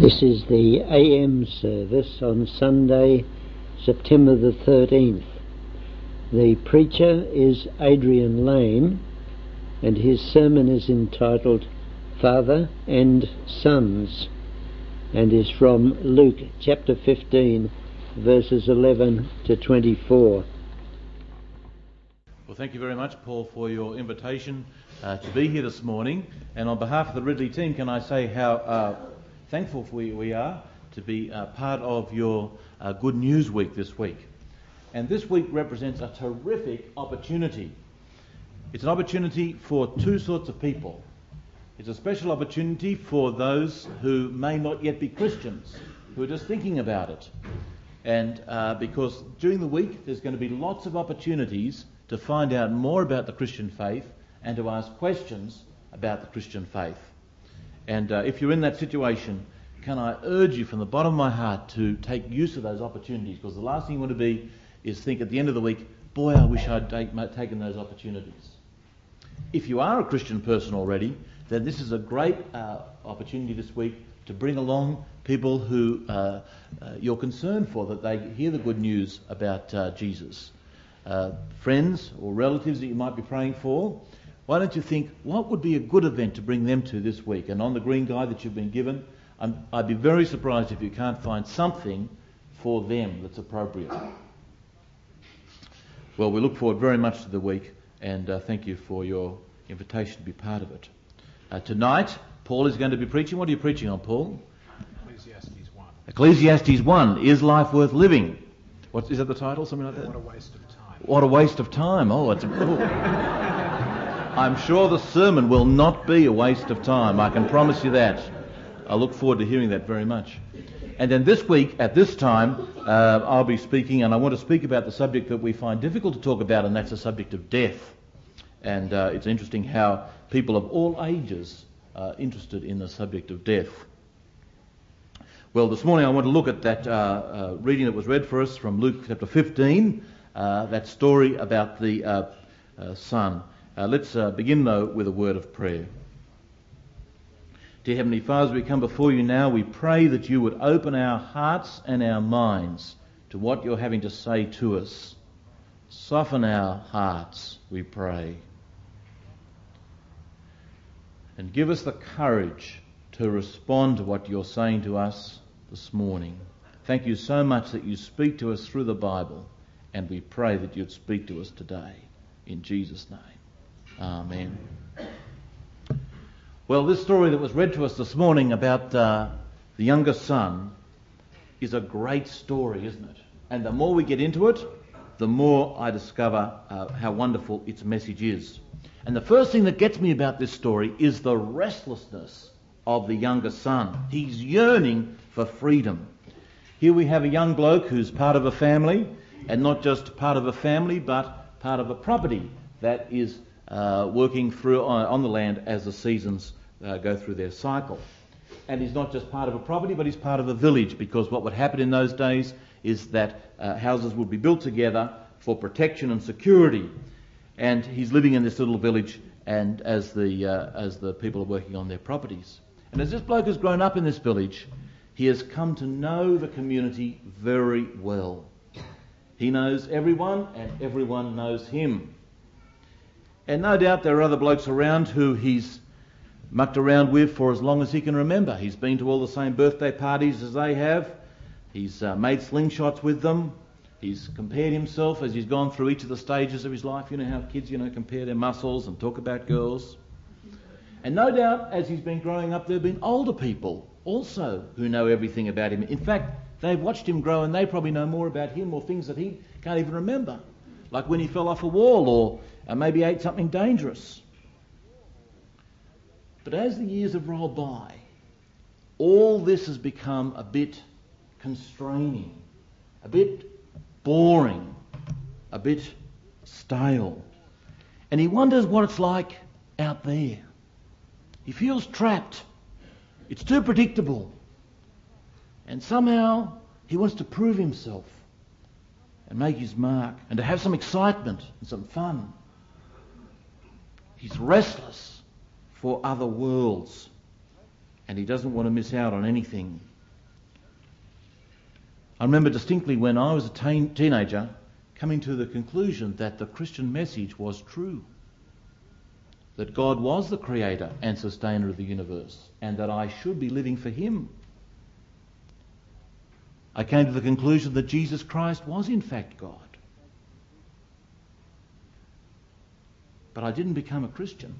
This is the AM service on Sunday, September the 13th. The preacher is Adrian Lane, and his sermon is entitled Father and Sons, and is from Luke chapter 15, verses 11 to 24. Well, thank you very much, Paul, for your invitation to be here this morning. And on behalf of the Ridley team, can I say how thankful we are to be part of your Good News Week this week. And this week represents a terrific opportunity. It's an opportunity for two sorts of people. It's a special opportunity for those who may not yet be Christians, who are just thinking about it. And because during the week there's going to be lots of opportunities to find out more about the Christian faith and to ask questions about the Christian faith. And if you're in that situation, can I urge you from the bottom of my heart to take use of those opportunities, because the last thing you want to be is think at the end of the week, boy, I wish I'd taken those opportunities. If you are a Christian person already, then this is a great opportunity this week to bring along people who you're concerned for, that they hear the good news about Jesus. Friends or relatives that you might be praying for. Why don't you think, what would be a good event to bring them to this week? And on the green guide that you've been given, I'd be very surprised if you can't find something for them that's appropriate. Well, we look forward very much to the week, and thank you for your invitation to be part of it. Tonight, Paul is going to be preaching. What are you preaching on, Paul? Ecclesiastes 1. Ecclesiastes 1, Is Life Worth Living? Is that the title? Something like that? What a waste of time. What a waste of time. Oh, it's... I'm sure the sermon will not be a waste of time. I can promise you that. I look forward to hearing that very much. And then this week, at this time, I'll be speaking, and I want to speak about the subject that we find difficult to talk about, and that's the subject of death. And it's interesting how people of all ages are interested in the subject of death. Well, this morning I want to look at that reading that was read for us from Luke chapter 15, that story about the son. Let's begin, though, with a word of prayer. Dear Heavenly Father, as we come before you now, we pray that you would open our hearts and our minds to what you're having to say to us. Soften our hearts, we pray. And give us the courage to respond to what you're saying to us this morning. Thank you so much that you speak to us through the Bible, and we pray that you'd speak to us today. In Jesus' name. Amen. Well, this story that was read to us this morning about the younger son is a great story, isn't it? And the more we get into it, the more I discover how wonderful its message is. And the first thing that gets me about this story is the restlessness of the younger son. He's yearning for freedom. Here we have a young bloke who's part of a family, and not just part of a family, but part of a property that is working through on the land as the seasons go through their cycle. And he's not just part of a property, but he's part of a village, because what would happen in those days is that houses would be built together for protection and security. And he's living in this little village, and as the people are working on their properties. And as this bloke has grown up in this village, he has come to know the community very well. He knows everyone, and everyone knows him. And no doubt there are other blokes around who he's mucked around with for as long as he can remember. He's been to all the same birthday parties as they have. He's made slingshots with them. He's compared himself as he's gone through each of the stages of his life. You know how kids, compare their muscles and talk about girls. And no doubt as he's been growing up, there have been older people also who know everything about him. In fact, they've watched him grow, and they probably know more about him or things that he can't even remember. Like when he fell off a wall, or maybe ate something dangerous. But as the years have rolled by, all this has become a bit constraining, a bit boring, a bit stale. And he wonders what it's like out there. He feels trapped. It's too predictable. And somehow he wants to prove himself and make his mark, and to have some excitement and some fun. He's restless for other worlds, and he doesn't want to miss out on anything I remember distinctly when I was a teenager coming to the conclusion that the Christian message was true, that God was the creator and sustainer of the universe, and that I should be living for him. I came to the conclusion that Jesus Christ was in fact God. But I didn't become a Christian.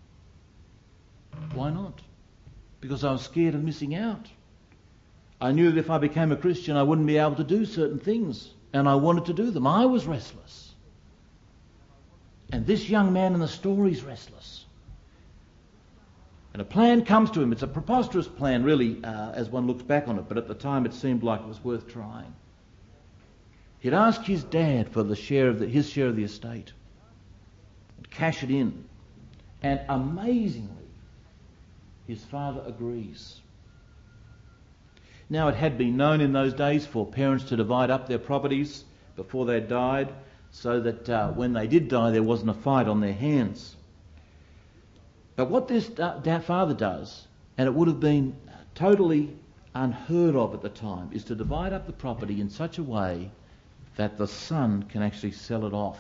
Why not? Because I was scared of missing out. I knew that if I became a Christian I wouldn't be able to do certain things, and I wanted to do them. I was restless. And this young man in the story is restless. And a plan comes to him. It's a preposterous plan, really, as one looks back on it, but at the time it seemed like it was worth trying. He'd asked his dad for his share of the estate and cash it in. And amazingly, his father agrees. Now, it had been known in those days for parents to divide up their properties before they died, so that when they did die there wasn't a fight on their hands. But what this father does, and it would have been totally unheard of at the time, is to divide up the property in such a way that the son can actually sell it off.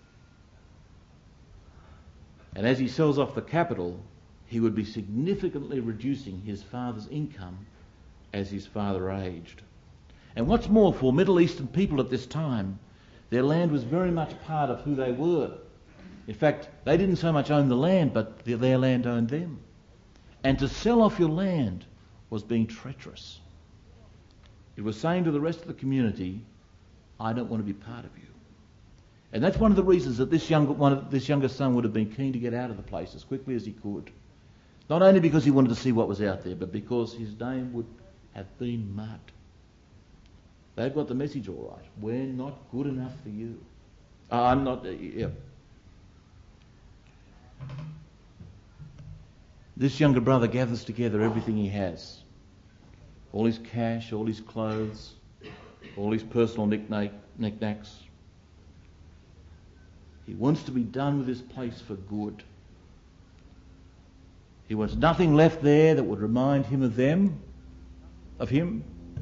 And as he sells off the capital, he would be significantly reducing his father's income as his father aged. And what's more, for Middle Eastern people at this time, their land was very much part of who they were. In fact, they didn't so much own the land, but their land owned them. And to sell off your land was being treacherous. It was saying to the rest of the community, I don't want to be part of you. And that's one of the reasons that this younger son would have been keen to get out of the place as quickly as he could. Not only because he wanted to see what was out there, but because his name would have been mud. They've got the message all right. We're not good enough for you. I'm not... This younger brother gathers together everything he has. All his cash, all his clothes, all his personal knickknacks. He wants to be done with this place for good. He wants nothing left there that would remind him of them, of him.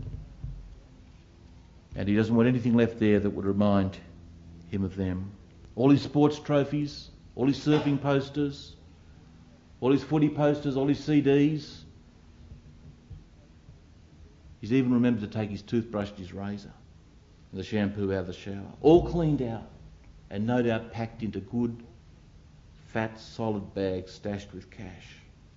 And he doesn't want anything left there that would remind him of them. All his sports trophies, all his surfing posters, all his footy posters, all his CDs. He's even remembered to take his toothbrush and his razor and the shampoo out of the shower. All cleaned out and no doubt packed into good, fat, solid bags stashed with cash.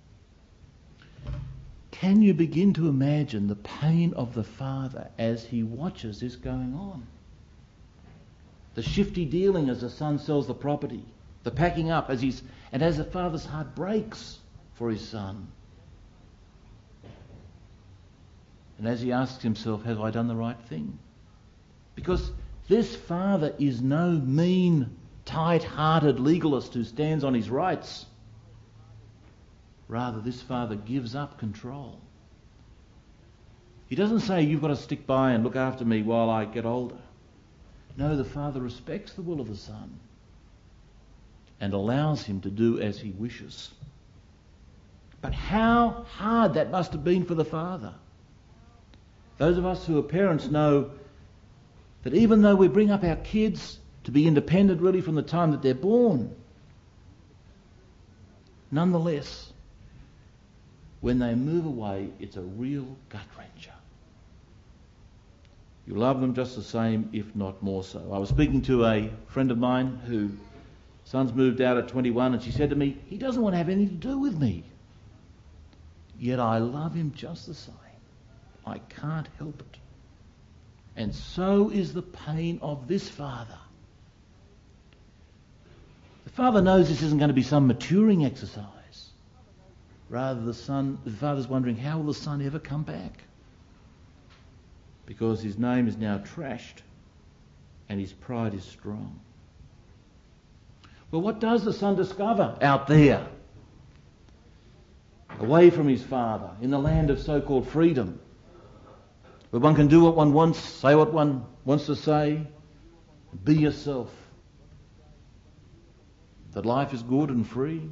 Can you begin to imagine the pain of the father as he watches this going on? The shifty dealing as the son sells the property, the packing up as the father's heart breaks for his son. And as he asks himself, have I done the right thing? Because this father is no mean, tight-hearted legalist who stands on his rights. Rather, this father gives up control. He doesn't say, you've got to stick by and look after me while I get older. No, the father respects the will of the son and allows him to do as he wishes. But how hard that must have been for the father. Those of us who are parents know that even though we bring up our kids to be independent really from the time that they're born, nonetheless, when they move away, it's a real gut-wrencher. You love them just the same, if not more so. I was speaking to a friend of mine whose son's moved out at 21, and she said to me, he doesn't want to have anything to do with me. Yet I love him just the same. I can't help it. And so is the pain of this father. The father knows this isn't going to be some maturing exercise. Rather, the father's wondering, how will the son ever come back? Because his name is now trashed and his pride is strong. Well, what does the son discover out there? Away from his father, in the land of so-called freedom, where one can do what one wants, say what one wants to say, be yourself. That life is good and free.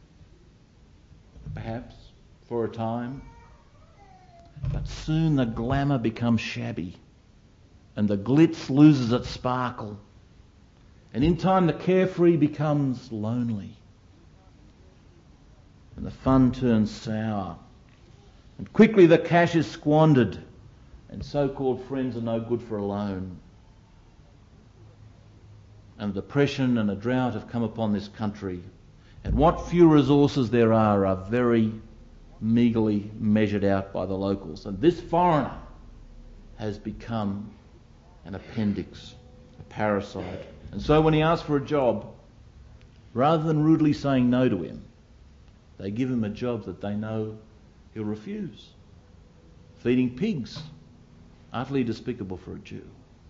Perhaps for a time, but soon the glamour becomes shabby and the glitz loses its sparkle. And in time the carefree becomes lonely. And the fun turns sour. And quickly the cash is squandered, and so-called friends are no good for a loan. And depression and a drought have come upon this country. And what few resources there are very meagerly measured out by the locals. And this foreigner has become an appendix, a parasite. And so when he asks for a job, rather than rudely saying no to him, they give him a job that they know he'll refuse. Feeding pigs, utterly despicable for a Jew.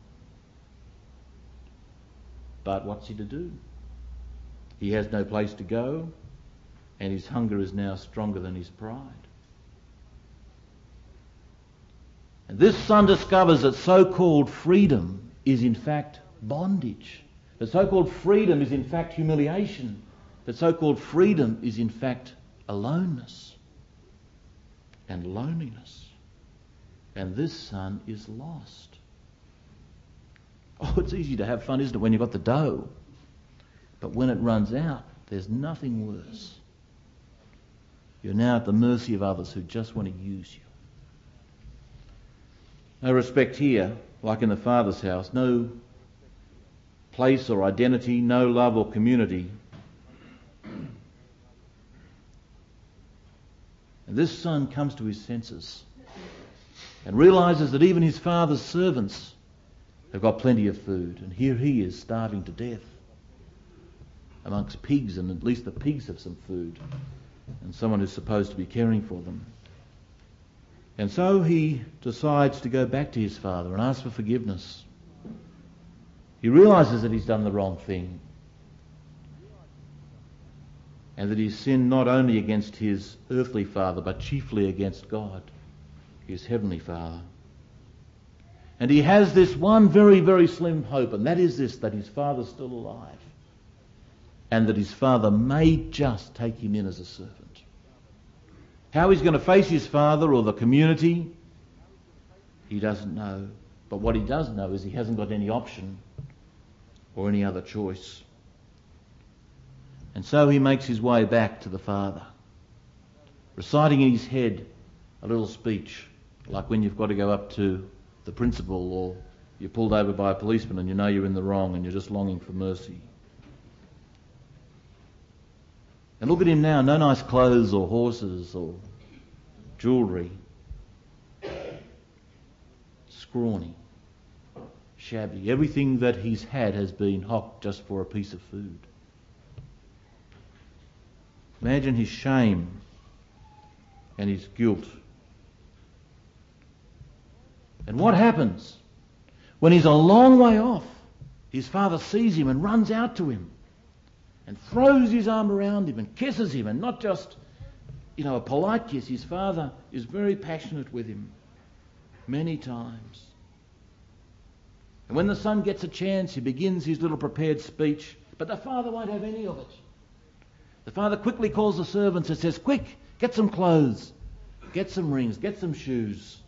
But what's he to do? He has no place to go, and his hunger is now stronger than his pride. And this son discovers that so-called freedom is in fact bondage. That so-called freedom is in fact humiliation. That so-called freedom is in fact aloneness and loneliness. And this son is lost. Oh, it's easy to have fun, isn't it, when you've got the dough? But when it runs out, there's nothing worse. You're now at the mercy of others who just want to use you. No respect here, like in the Father's house, no place or identity, no love or community. And this son comes to his senses and realises that even his father's servants have got plenty of food, and here he is starving to death amongst pigs, and at least the pigs have some food and someone who's supposed to be caring for them. And so he decides to go back to his father and ask for forgiveness. He realises that he's done the wrong thing and that he's sinned not only against his earthly father but chiefly against God, his heavenly Father. And he has this one very, very slim hope, and that is this, that his father's still alive and that his father may just take him in as a servant. How he's going to face his father or the community, he doesn't know. But what he does know is he hasn't got any option or any other choice. And so he makes his way back to the father, reciting in his head a little speech, like when you've got to go up to the principal or you're pulled over by a policeman and you know you're in the wrong and you're just longing for mercy. And look at him now, no nice clothes or horses or jewellery. Scrawny, shabby. Everything that he's had has been hocked just for a piece of food. Imagine his shame and his guilt. And what happens when he's a long way off? His father sees him and runs out to him and throws his arm around him and kisses him, and not just, a polite kiss. His father is very passionate with him many times. And when the son gets a chance, he begins his little prepared speech, but the father won't have any of it. The father quickly calls the servants and says, "Quick, get some clothes, get some rings, get some shoes.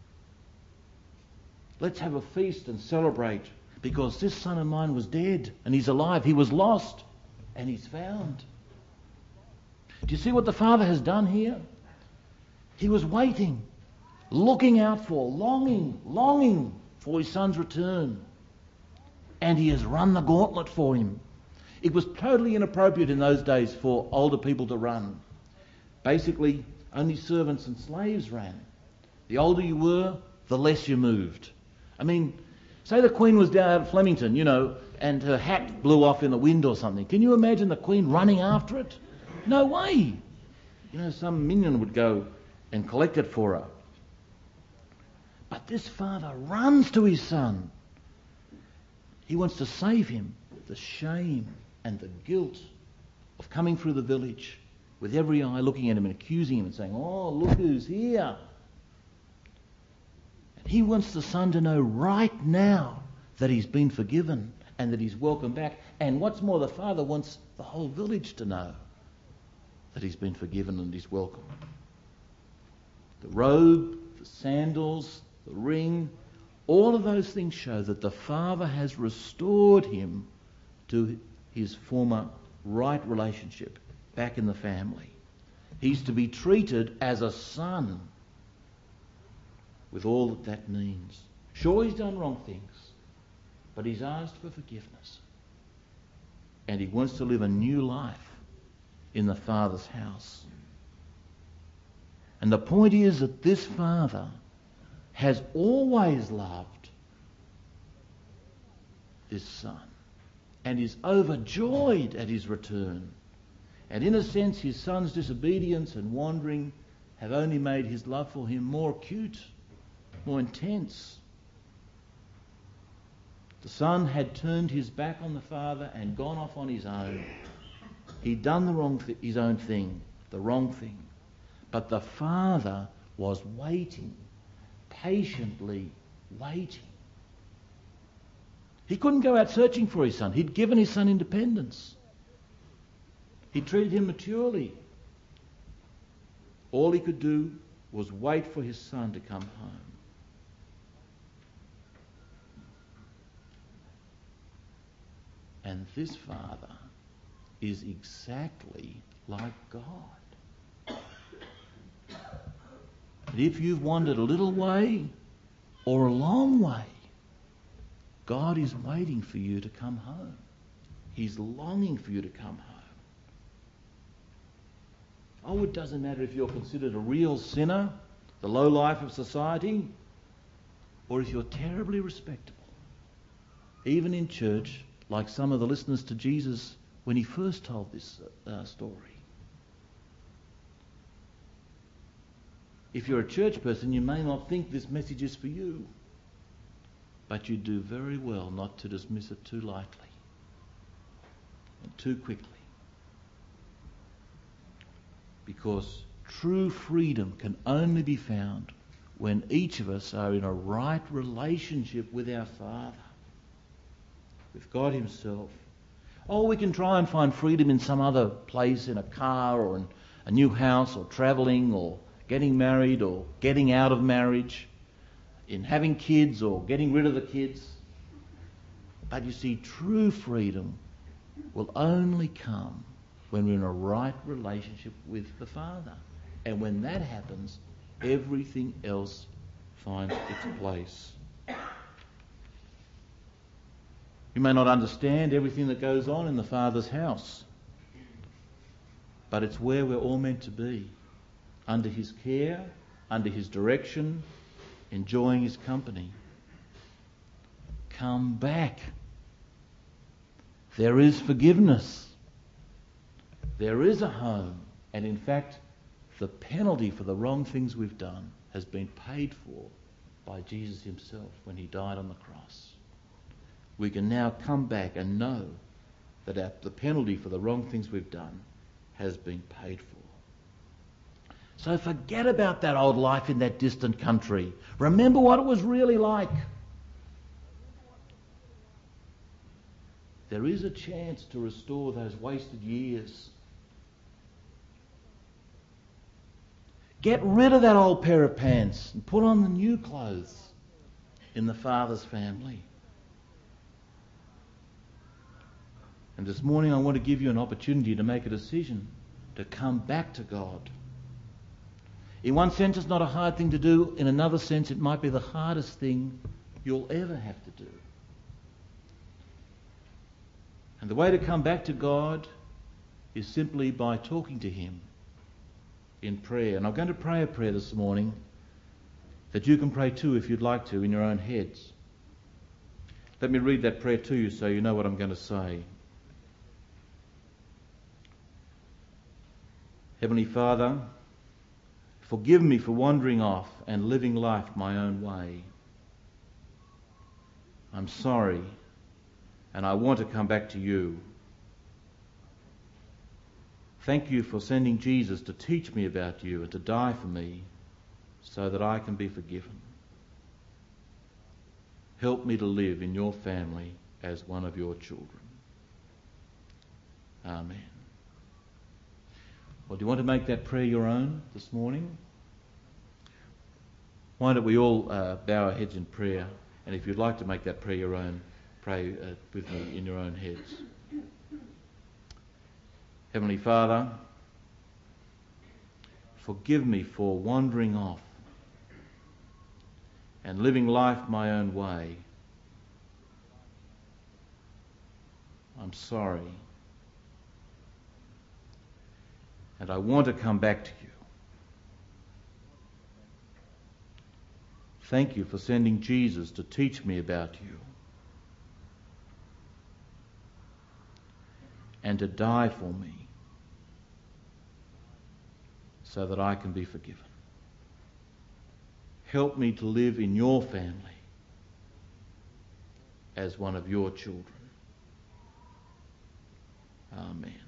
Let's have a feast and celebrate, because this son of mine was dead and he's alive. He was lost and he's found." Do you see what the father has done here? He was waiting, looking out for, longing for his son's return. And he has run the gauntlet for him. It was totally inappropriate in those days for older people to run. Basically, only servants and slaves ran. The older you were, the less you moved. I mean, say the Queen was down at Flemington, and her hat blew off in the wind or something. Can you imagine the Queen running after it? No way. Some minion would go and collect it for her. But this father runs to his son. He wants to save him the shame and the guilt of coming through the village with every eye looking at him and accusing him and saying, "Oh, look who's here." And he wants the son to know right now that he's been forgiven and that he's welcome back. And what's more, the father wants the whole village to know that he's been forgiven and he's welcome. The robe, the sandals, the ring, All of those things show that the Father has restored him to his former right relationship back in the family. He's to be treated as a son with all that that means. Sure, he's done wrong things, but he's asked for forgiveness. And he wants to live a new life in the Father's house. And the point is that this Father has always loved this Son and is overjoyed at his return. And in a sense, his Son's disobedience and wandering have only made his love for him more acute, more intense. The Son had turned his back on the Father and gone off on his own. He'd done his own thing, the wrong thing. But the Father was waiting, patiently waiting. He couldn't go out searching for his Son. He'd given his Son independence. He treated him maturely. All he could do was wait for his Son to come home. And this Father is exactly like God. And if you've wandered a little way or a long way, God is waiting for you to come home. He's longing for you to come home. Oh, it doesn't matter if you're considered a real sinner, the low life of society, or if you're terribly respectable. Even in church, like some of the listeners to Jesus when he first told this story. If you're a church person, you may not think this message is for you, but you do very well not to dismiss it too lightly and too quickly. Because true freedom can only be found when each of us are in a right relationship with our Father, with God himself. Oh, we can try and find freedom in some other place, in a car or in a new house or travelling or getting married or getting out of marriage, in having kids or getting rid of the kids. But you see, true freedom will only come when we're in a right relationship with the Father. And when that happens, everything else finds its place. You may not understand everything that goes on in the Father's house, but it's where we're all meant to be, under his care, under his direction, enjoying his company. Come back. There is forgiveness. There is a home. And in fact, the penalty for the wrong things we've done has been paid for by Jesus himself when he died on the cross. We can now come back and know that the penalty for the wrong things we've done has been paid for. So forget about that old life in that distant country. Remember what it was really like. There is a chance to restore those wasted years. Get rid of that old pair of pants and put on the new clothes in the Father's family. And this morning I want to give you an opportunity to make a decision to come back to God. In one sense it's not a hard thing to do. In another sense it might be the hardest thing you'll ever have to do. And the way to come back to God is simply by talking to him in prayer. And I'm going to pray a prayer this morning that you can pray too if you'd like to in your own heads. Let me read that prayer to you so you know what I'm going to say. Heavenly Father, forgive me for wandering off and living life my own way. I'm sorry, and I want to come back to you. Thank you for sending Jesus to teach me about you and to die for me so that I can be forgiven. Help me to live in your family as one of your children. Amen. Well, do you want to make that prayer your own this morning? Why don't we all bow our heads in prayer And if you'd like to make that prayer your own, pray with me in your own heads. Heavenly Father, forgive me for wandering off and living life my own way. I'm sorry. And I want to come back to you. Thank you for sending Jesus to teach me about you and to die for me so that I can be forgiven. Help me to live in your family as one of your children. Amen.